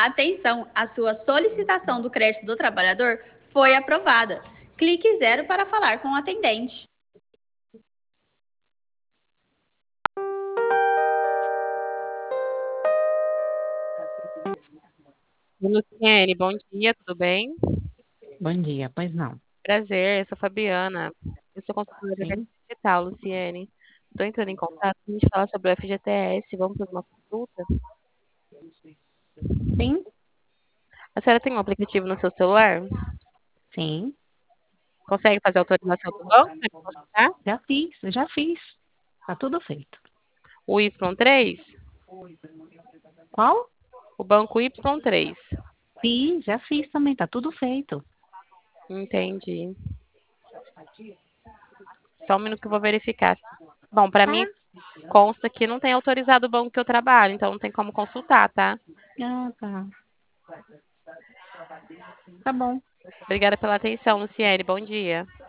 Atenção, a sua solicitação do crédito do trabalhador foi aprovada. Clique 0 para falar com o atendente. Luciene, bom dia, tudo bem? Bom dia, pois não. Prazer, eu sou Fabiana. Eu sou consultora de Sim, marketing digital, Luciene. Estou entrando em contato para a gente falar sobre o FGTS. Vamos fazer uma consulta? sim, A senhora tem um aplicativo no seu celular? sim. Consegue fazer a autorização do banco para consultar? Já fiz. Tá tudo feito. O Y3? Qual? O banco Y3. Fiz, já fiz também, tá tudo feito. Entendi. Só um minuto que eu vou verificar. Bom, para Tá? mim consta que não tem autorizado o banco que eu trabalho, então não tem como consultar, tá? Ah, tá. Tá bom. Obrigada pela atenção, Luciene. Bom dia.